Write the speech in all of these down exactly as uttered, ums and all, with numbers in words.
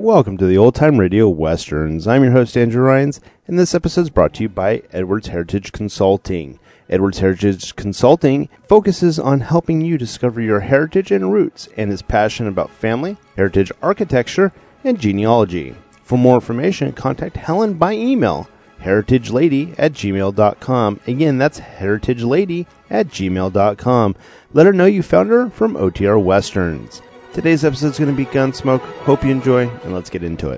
Welcome to the Old Time Radio Westerns. I'm your host, Andrew Rhynes, and this episode is brought to you by Edwards Heritage Consulting. Edwards Heritage Consulting focuses on helping you discover your heritage and roots and is passionate about family, heritage architecture, and genealogy. For more information, contact Helen by email, heritagelady at gmail dot com. Again, that's heritagelady at gmail dot com. Let her know you found her from O T R Westerns. Today's episode is going to be Gunsmoke. Hope you enjoy, and let's get into it.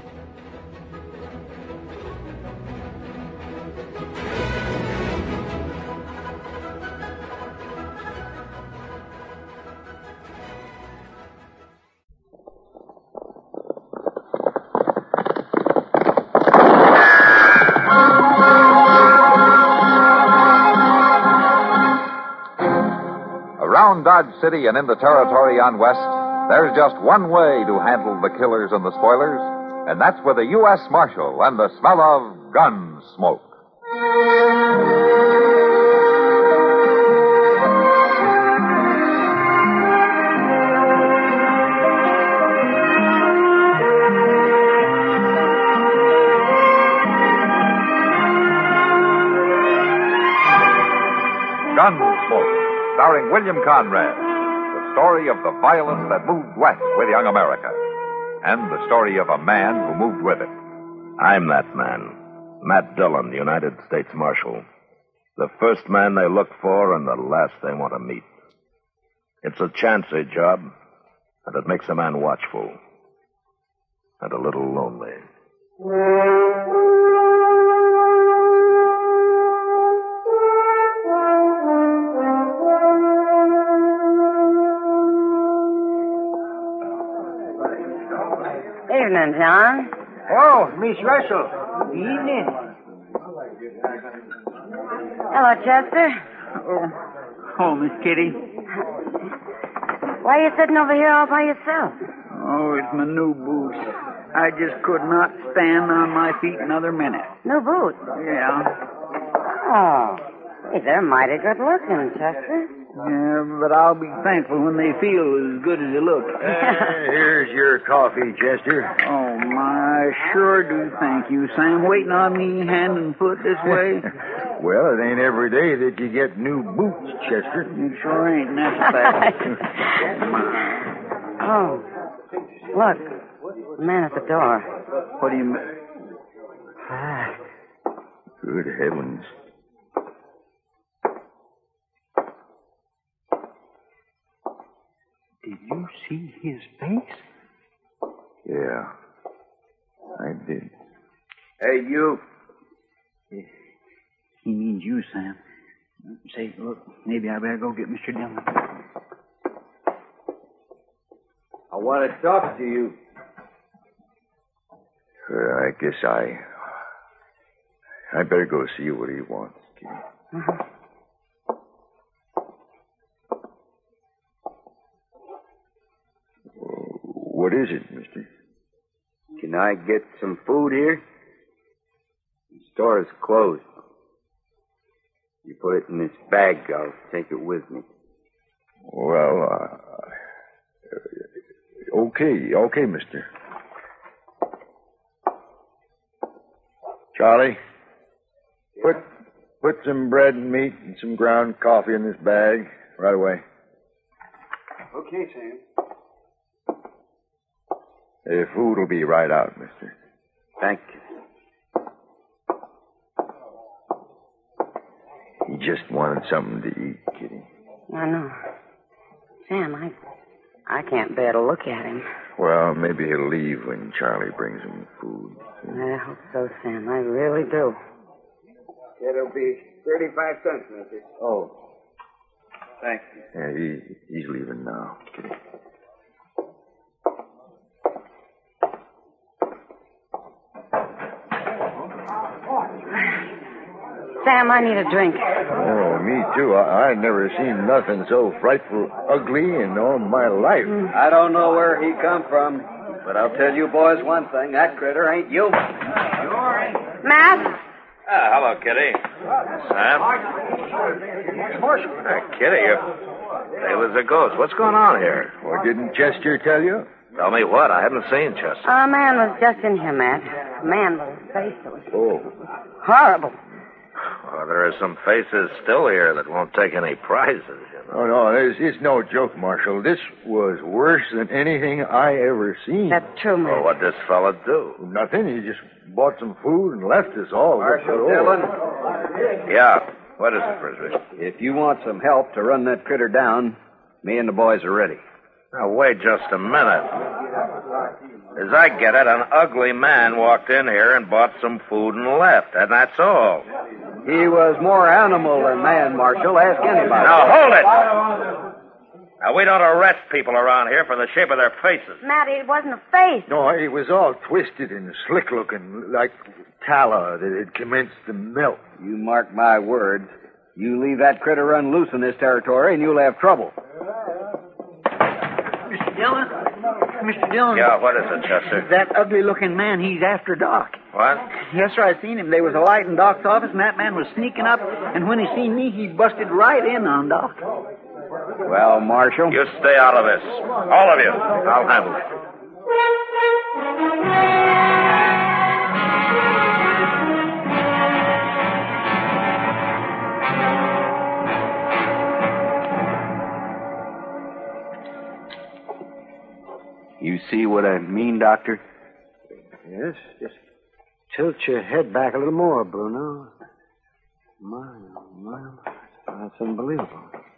Around Dodge City and in the territory on West, there's just one way to handle the killers and the spoilers, and that's with a U S Marshal and the smell of gun smoke. Gunsmoke, starring William Conrad. The story of the violence that moved west with young America. And the story of a man who moved with it. I'm that man. Matt Dillon, the United States Marshal. The first man they look for and the last they want to meet. It's a chancy job, and it makes a man watchful. And a little lonely. Evening, John. Oh, Miss Russell. Evening. Hello, Chester. Oh, oh, Miss Kitty. Why are you sitting over here all by yourself? Oh, it's my new boots. I just could not stand on my feet another minute. New boots? Yeah. Oh, hey, they're mighty good looking, Chester. Yeah, but I'll be thankful when they feel as good as they look. Uh, here's your coffee, Chester. Oh, my, I sure do thank you, Sam. Waiting on me hand and foot this way. Well, it ain't every day that you get new boots, Chester. It sure ain't, and that's a fact. Oh, look, the man at the door. What do you mean? Ah, Good heavens. Did you see his face? Yeah, I did. Hey, you. He means you, Sam. Say, look, maybe I better go get Mister Dillon. I want to talk to you. Uh, I guess I... I better go see what he wants, Kitty. uh-huh. What is it, mister? Can I get some food here? The store is closed. You put it in this bag, I'll take it with me. Well, uh, okay, okay, mister. Charlie, put put some bread and meat and some ground coffee in this bag right away. Okay, Sam. The food will be right out, mister. Thank you. He just wanted something to eat, Kitty. I know. Sam, I I can't bear to look at him. Well, maybe he'll leave when Charlie brings him food. I hope so, Sam. I really do. It'll be thirty-five cents, mister. Oh. Thank you. Yeah, he, he's leaving now, Kitty. Sam, I need a drink. Oh, me too. I, I've never seen nothing so frightful ugly in all my life. Mm. I don't know where he come from, but I'll tell you boys one thing. That critter ain't human. Matt? Ah, hello, Kitty. Sam? Uh, Kitty, you... There was a ghost. What's going on here? Well, didn't Chester tell you? Tell me what? I haven't seen Chester. A man was just in here, Matt. A man with his face that was Oh. horrible. Well, there are some faces still here that won't take any prizes, you know. Oh, no, it's, it's no joke, Marshal. This was worse than anything I ever seen. That's true, Matt. Well, what'd this fella do? Nothing. He just bought some food and left us all. Marshal Oh. Dillon, Yeah. What is it, Frisbee? if you want some help to run that critter down, me and the boys are ready. Now, wait just a minute. As I get it, an ugly man walked in here and bought some food and left, and that's all. He was more animal than man, Marshal. Ask anybody. Now, hold it! Now, we don't arrest people around here for the shape of their faces. Matt, it wasn't a face. No, it was all twisted and slick looking, like tallow that had commenced to melt. You mark my words. You leave that critter run loose in this territory, and you'll have trouble. Mister Dillon? Mister Dillon? Yeah, what is it, Chester? That ugly-looking man, he's after Doc. What? Yes, sir, I seen him. There was a light in Doc's office, and that man was sneaking up, and when he seen me, he busted right in on Doc. Well, Marshal. You stay out of this. All of you. I'll handle it. You see what I mean, Doctor? Yes, just tilt your head back a little more, Bruno. My, oh, my, that's unbelievable.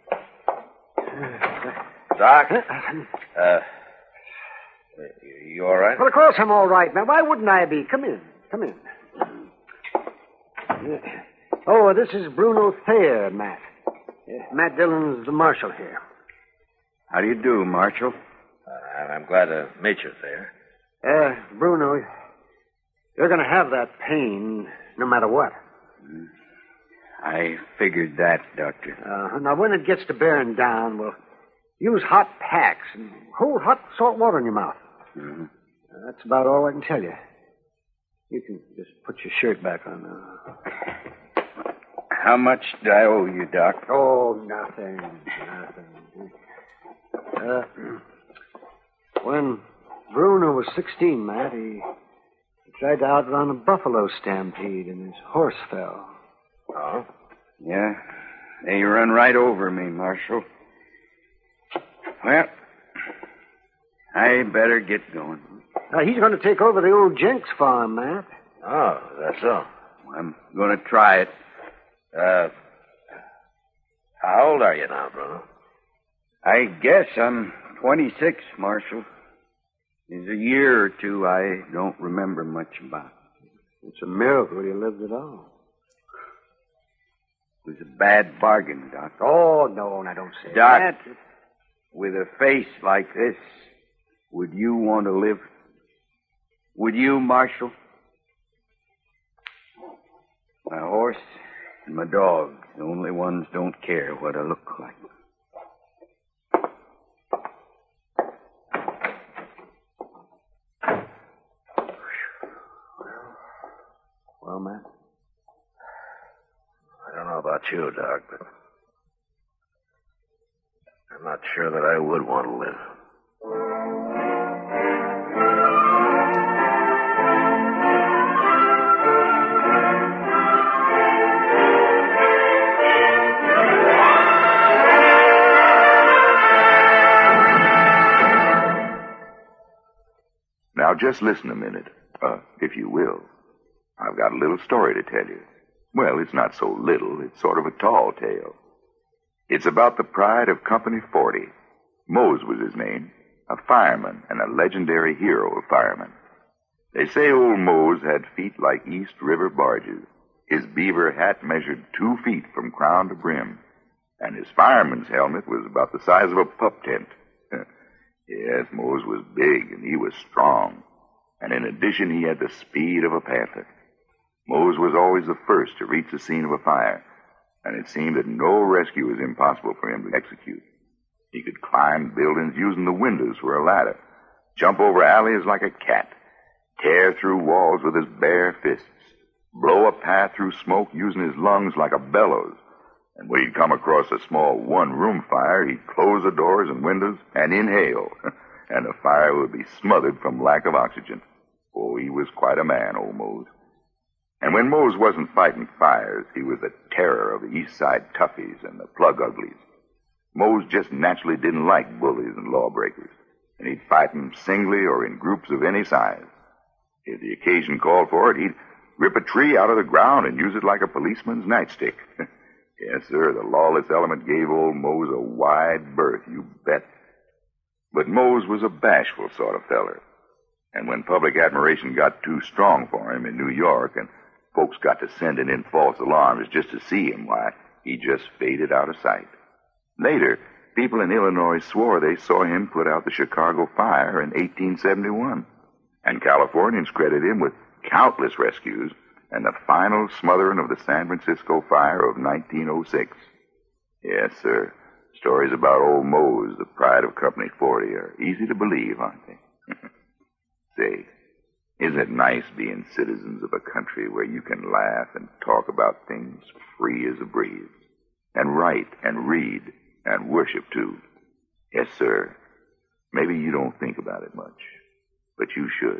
Doc? Uh, you all right? Well, of course I'm all right, man. Why wouldn't I be? Come in. Come in. Yeah. Oh, this is Bruno Thayer, Matt. Yeah, Matt Dillon's the marshal here. How do you do, Marshal? Uh, I'm glad to meet you, Thayer. Uh, Bruno, you're going to have that pain no matter what. I figured that, Doctor. Uh, now, when it gets to bearing down, well, use hot packs and hold hot salt water in your mouth. Mm-hmm. Uh, that's about all I can tell you. You can just put your shirt back on now. How much do I owe you, Doc? Oh, nothing. Nothing. Uh, when Bruno was sixteen, Matt, he, he tried to outrun a buffalo stampede and his horse fell. Oh? Yeah. They run right over me, Marshal. Well, I better get going. Now, he's going to take over the old Jenks farm, Matt. Oh, that's so. I'm going to try it. Uh, how old are you now, Bruno? I guess I'm twenty-six, Marshal. There's a year or two I don't remember much about. It's a miracle you lived at all. It was a bad bargain, Doc. Oh, no, I don't say Doc, that. with a face like this, would you want to live? Would you, Marshal? My horse and my dog, the only ones don't care what I look like. Well, Matt? I don't know about you, Doc, but I'm not sure that I would want to live. Now, just listen a minute, uh, if you will. I've got a little story to tell you. Well, it's not so little. It's sort of a tall tale. It's about the pride of Company forty. Mose was his name, a fireman and a legendary hero of firemen. They say old Mose had feet like East River barges. His beaver hat measured two feet from crown to brim, and his fireman's helmet was about the size of a pup tent. Yes, Mose was big, and he was strong. And in addition, he had the speed of a panther. Mose was always the first to reach the scene of a fire, and it seemed that no rescue was impossible for him to execute. He could climb buildings using the windows for a ladder, jump over alleys like a cat, tear through walls with his bare fists, blow a path through smoke using his lungs like a bellows. And when he'd come across a small one-room fire, he'd close the doors and windows and inhale. and the fire would be smothered from lack of oxygen. Oh, he was quite a man, old Mose. And when Mose wasn't fighting fires, he was the terror of the East Side toughies and the plug uglies. Mose just naturally didn't like bullies and lawbreakers, and he'd fight them singly or in groups of any size. If the occasion called for it, he'd rip a tree out of the ground and use it like a policeman's nightstick. Yes, sir, the lawless element gave old Mose a wide berth, you bet. But Mose was a bashful sort of feller. And when public admiration got too strong for him in New York and folks got to sending in false alarms just to see him, why, he just faded out of sight. Later, people in Illinois swore they saw him put out the Chicago fire in eighteen seventy-one. And Californians credit him with countless rescues and the final smothering of the San Francisco fire of nineteen oh six. Yes, sir. Stories about old Mose, the pride of Company forty, are easy to believe, aren't they? Say, isn't it nice being citizens of a country where you can laugh and talk about things free as a breeze, and write and read and worship too? Yes, sir. Maybe you don't think about it much, but you should.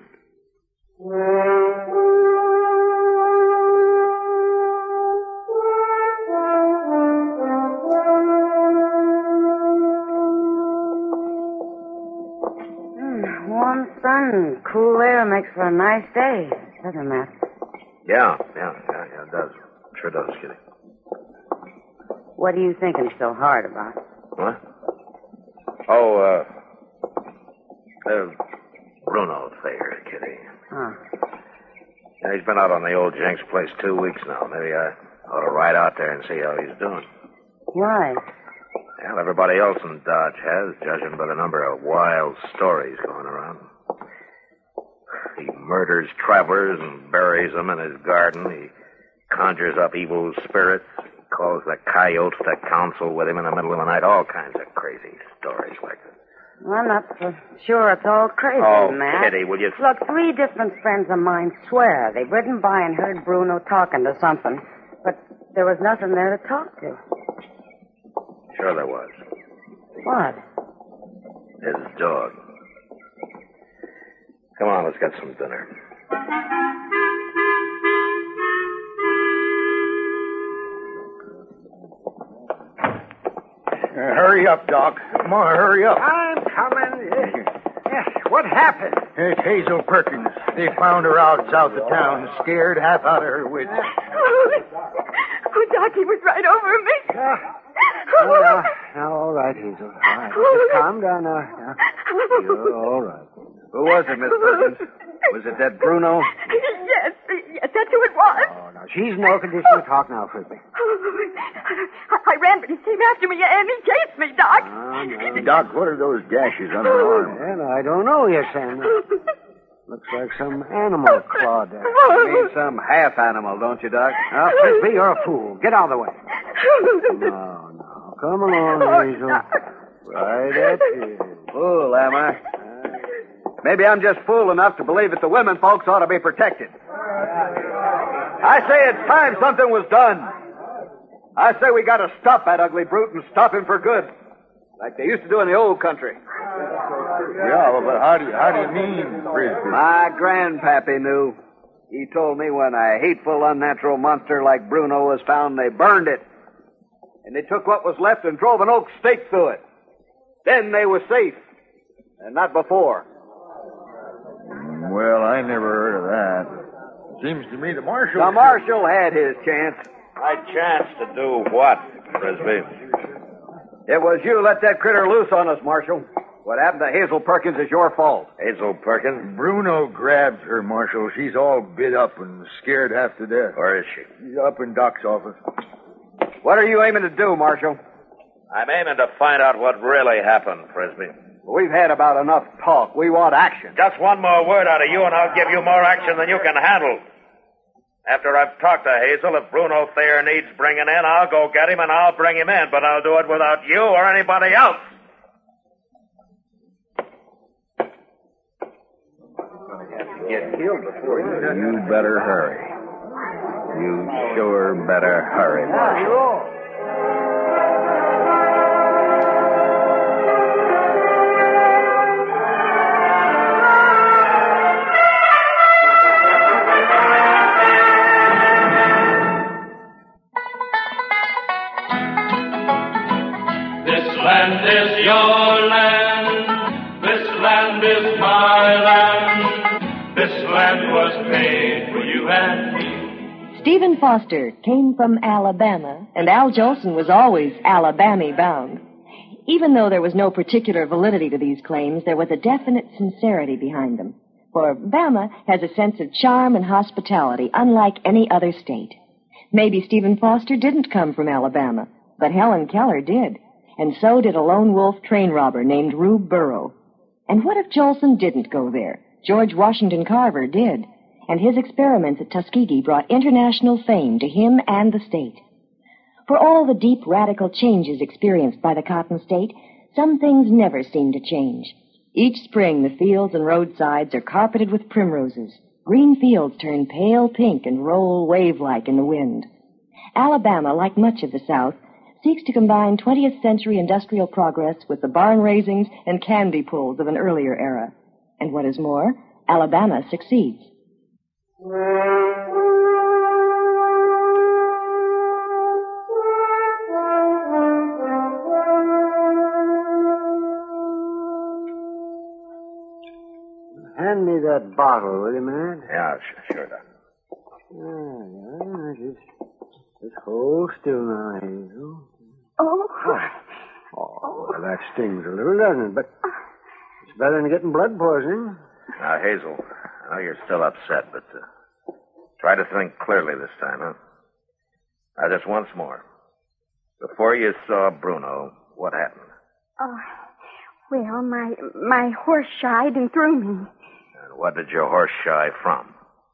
Warm sun, cool air makes for a nice day, doesn't it, Matt? Yeah, yeah, yeah, yeah, it does. Sure does, Kitty. What are you thinking so hard about? What? Oh, uh, uh Bruno Thayer, Kitty. Huh. Yeah, he's been out on the old Jenks place two weeks now. Maybe I ought to ride out there and see how he's doing. Why? Well, everybody else in Dodge has, judging by the number of wild stories going around. He murders travelers and buries them in his garden. He conjures up evil spirits. He calls the coyotes to counsel with him in the middle of the night. All kinds of crazy stories like that. Well, I'm not so sure it's all crazy, Oh, Matt. Kitty, will you... Look, three different friends of mine swear they've ridden by and heard Bruno talking to something, but there was nothing there to talk to. Sure there was. What? His dog. Come on, let's get some dinner. Uh, hurry up, Doc. Come on, hurry up. I'm coming. Yes, what happened? It's Hazel Perkins. They found her out south of town, scared half out of her wits. Oh, oh Doc, he was right over me. Yeah. Oh, now, now, all right, Hazel. All right. Just calm down now. now. You're all right. Who was it, Miss Perkins? Was it that Bruno? Yes, yes, that's who it was. Oh, now, she's in no condition to talk now, Frisbee. I, I ran, but he came after me, and he chased me, Doc. Oh, no. Doc, what are those gashes on her arm? Well, I don't know yet, Sam. Looks like some animal clawed her. You mean some half animal, don't you, Doc? Now, Frisbee, you're a fool. Get out of the way. No, no. Come along, Hazel. Right at you. Fool, am I? Maybe I'm just fool enough to believe that the women folks ought to be protected. I say it's time something was done. I say we got to stop that ugly brute and stop him for good, like they used to do in the old country. Yeah, well, but how do you, how do you mean, Frisbee? My grandpappy knew. He told me when a hateful, unnatural monster like Bruno was found, they burned it. And they took what was left and drove an oak stake through it. Then they were safe. And not before. Well, I never heard of that. Seems to me the marshal... The marshal had his chance. My chance to do what, Frisbee? It was you let that critter loose on us, Marshal. What happened to Hazel Perkins is your fault. Hazel Perkins? Bruno grabbed her, Marshal. She's all bit up and scared half to death. Where is she? She's up in Doc's office. What are you aiming to do, Marshal? I'm aiming to find out what really happened, Frisbee. We've had about enough talk. We want action. Just one more word out of you, and I'll give you more action than you can handle. After I've talked to Hazel, if Bruno Thayer needs bringing in, I'll go get him and I'll bring him in, but I'll do it without you or anybody else. Get killed before you... You better hurry. You sure better hurry, Marshal. you and me. Stephen Foster came from Alabama, and Al Jolson was always Alabama bound. Even though there was no particular validity to these claims, there was a definite sincerity behind them. For Bama has a sense of charm and hospitality unlike any other state. Maybe Stephen Foster didn't come from Alabama, but Helen Keller did. And so did a lone wolf train robber named Rube Burrow. And what if Jolson didn't go there? George Washington Carver did. And his experiments at Tuskegee brought international fame to him and the state. For all the deep radical changes experienced by the Cotton State, some things never seem to change. Each spring, the fields and roadsides are carpeted with primroses. Green fields turn pale pink and roll wave-like in the wind. Alabama, like much of the South, seeks to combine twentieth century industrial progress with the barn raisings and candy pulls of an earlier era. And what is more, Alabama succeeds. Hand me that bottle, will you, man? Yeah, sure, sure, Doc. Yeah, yeah, just, just hold still now, Hazel. Oh. Oh, well, that stings a little, doesn't it? But it's better than getting blood poisoning. Now, Hazel, I know you're still upset, but uh, try to think clearly this time, huh? Now, just once more. Before you saw Bruno, what happened? Oh, well, my my horse shied and threw me. And what did your horse shy from?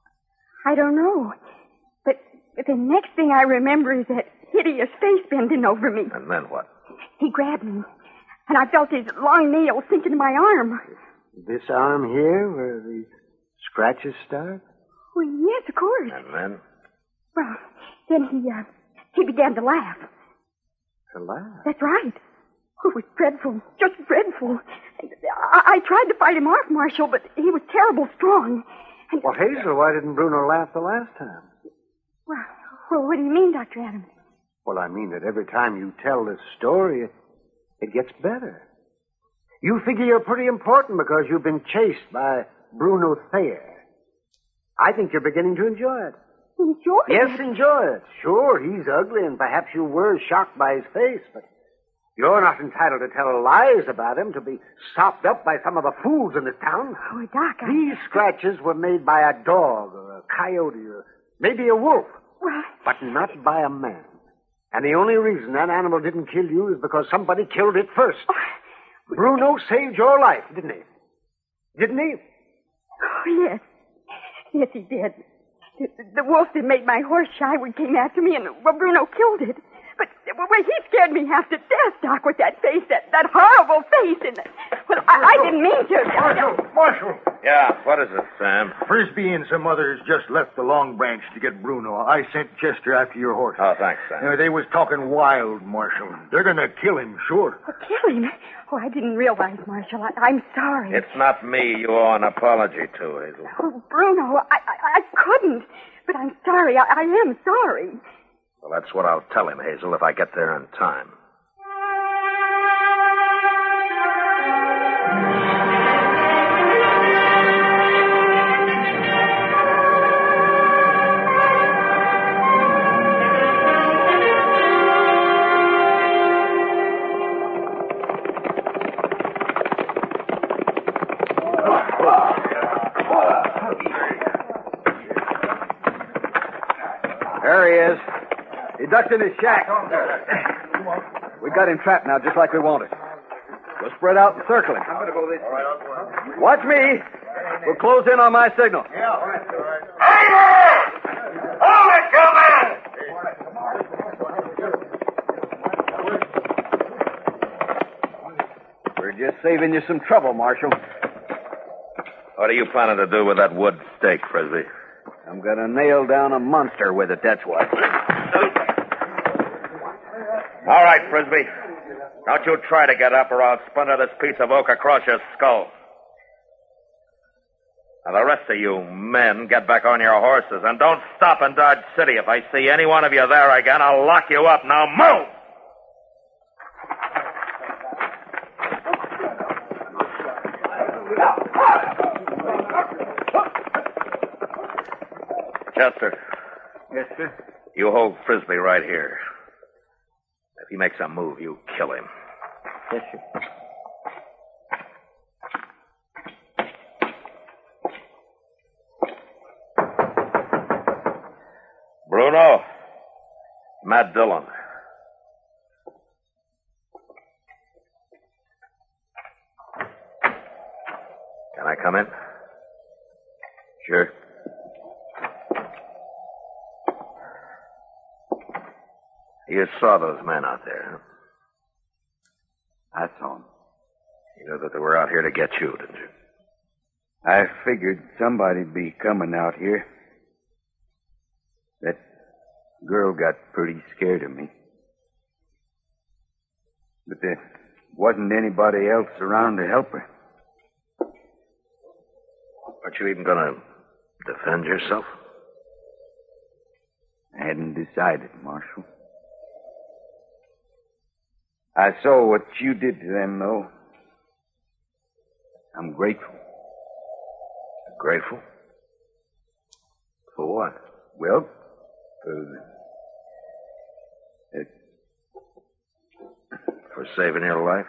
I don't know. But the next thing I remember is that hideous face bending over me. And then what? He grabbed me, and I felt his long nails sink into my arm. This arm here, where the scratches start? Well, yes, of course. And then? Well, then he, uh, he began to laugh. To laugh? That's right. Oh, it was dreadful, just dreadful. I, I tried to fight him off, Marshal, but he was terrible strong. And... Well, Hazel, why didn't Bruno laugh the last time? Well, well, what do you mean, Doctor Adams? Well, I mean that every time you tell this story, it, it gets better. You figure you're pretty important because you've been chased by Bruno Thayer. I think you're beginning to enjoy it. Enjoy it? Yes, enjoy it. Sure, he's ugly, and perhaps you were shocked by his face, but you're not entitled to tell lies about him, to be sopped up by some of the fools in this town. Oh, Doc, I... These scratches were made by a dog or a coyote or maybe a wolf, well... but not by a man. And the only reason that animal didn't kill you is because somebody killed it first. Oh. Bruno saved your life, didn't he? Didn't he? Oh, yes. Yes, he did. The, the wolf that made my horse shy when came after me, and well, Bruno killed it. But, well, he scared me half to death, Doc, with that face, that, that horrible face. And, well, I, I didn't mean to. Marshal, Marshal. Yeah, what is it, Sam? Frisbee and some others just left the Long Branch to get Bruno. I sent Chester after your horse. Oh, thanks, Sam. Uh, they was talking wild, Marshal. They're going to kill him, sure. Oh, kill him? Oh, I didn't realize, Marshal. I, I'm sorry. It's not me you owe an apology to, Hazel. Oh, Bruno, I, I, I couldn't. But I'm sorry. I, I am sorry. Well, that's what I'll tell him, Hazel, if I get there in time. There he is. He ducked in his shack. We got him trapped now, just like we wanted. We'll spread out and circle him. Watch me. We'll close in on my signal. Hey there! Hold it, you We're just saving you some trouble, Marshal. What are you planning to do with that wood stake, Frisbee? I'm going to nail down a monster with it, that's what. All right, Frisbee. Don't you try to get up or I'll splinter this piece of oak across your skull. Now, the rest of you men, get back on your horses and don't stop in Dodge City. If I see any one of you there again, I'll lock you up. Now, move! Chester, Yes, sir. you hold Frisbee right here. If he makes a move, you kill him. Yes, sir. Bruno, Matt Dillon. Can I come in? Sure. You saw those men out there, huh? I saw him. You knew that they were out here to get you, didn't you? I figured somebody'd be coming out here. That girl got pretty scared of me. But there wasn't anybody else around to help her. Aren't you even going to defend yourself? I hadn't decided, Marshal. I saw what you did to them, though. I'm grateful. Grateful? For what? Well, for... Uh, For saving your life?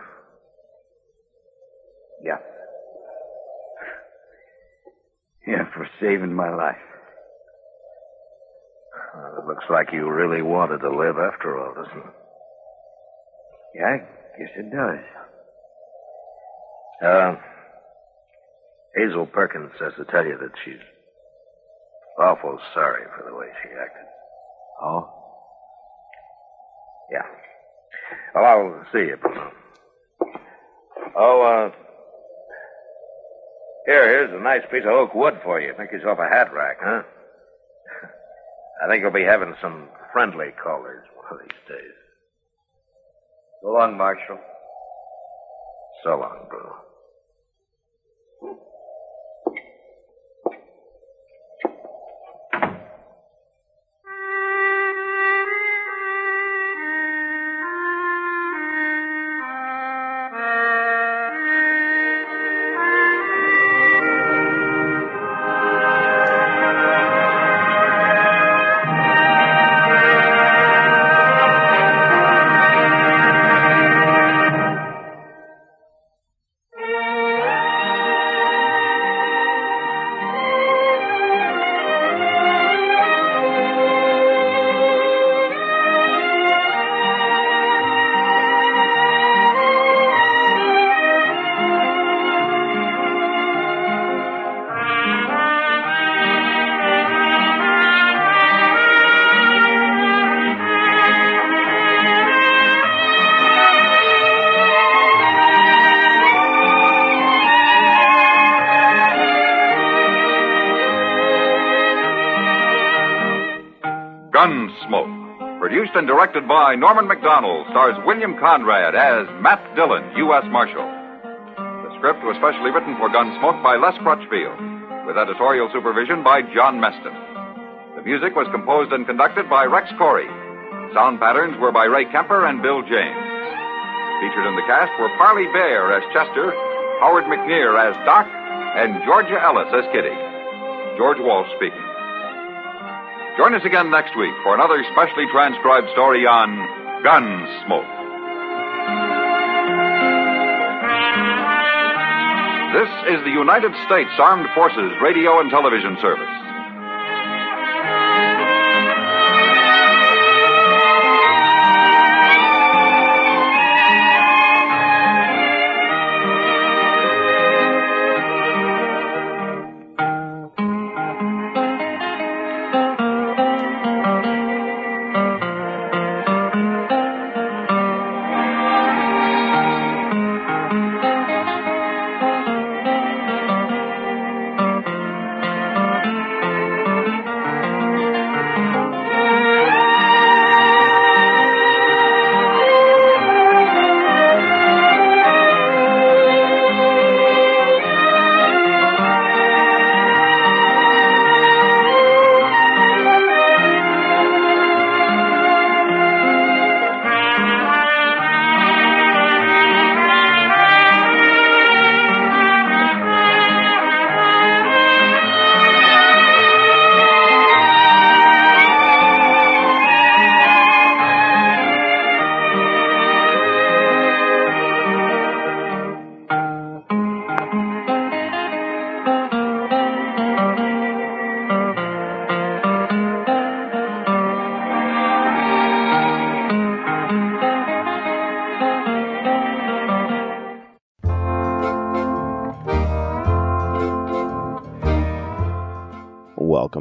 yeah. Yeah, for saving my life. Well, it looks like you really wanted to live after all, doesn't it? Yeah, I guess it does. Uh, Hazel Perkins says to tell you that she's awful sorry for the way she acted. Oh? Yeah. Well, I'll see you, Bruno. Oh, uh... Here, here's a nice piece of oak wood for you. Make yourself a hat rack, huh? I think you'll be having some friendly callers one of these days. So long, Marshal. So long, Bruno. Gunsmoke. Produced and directed by Norman MacDonald, stars William Conrad as Matt Dillon, U S Marshal. The script was specially written for Gunsmoke by Les Crutchfield, with editorial supervision by John Meston. The music was composed and conducted by Rex Corey. Sound patterns were by Ray Kemper and Bill James. Featured in the cast were Parley Bear as Chester, Howard McNear as Doc, and Georgia Ellis as Kitty. George Walsh speaking. Join us again next week for another specially transcribed story on Gunsmoke. This is the United States Armed Forces Radio and Television Service.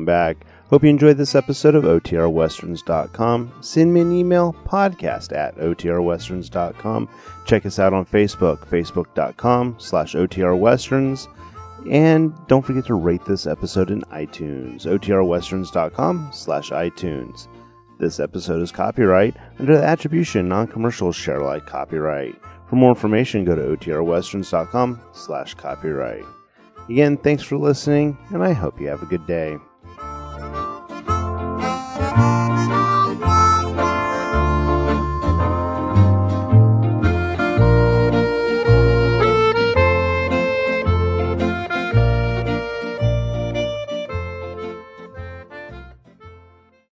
calling back. Hope you enjoyed this episode of O T R Westerns dot com. Send me an email, podcast at O T R Westerns dot com. Check us out on Facebook, facebook.com slash OTRWesterns. And don't forget to rate this episode in iTunes, O T R Westerns dot com slash iTunes. This episode is copyright under the Attribution Non-Commercial Share Alike copyright. For more information, go to O T R Westerns dot com slash copyright. Again, thanks for listening, and I hope you have a good day.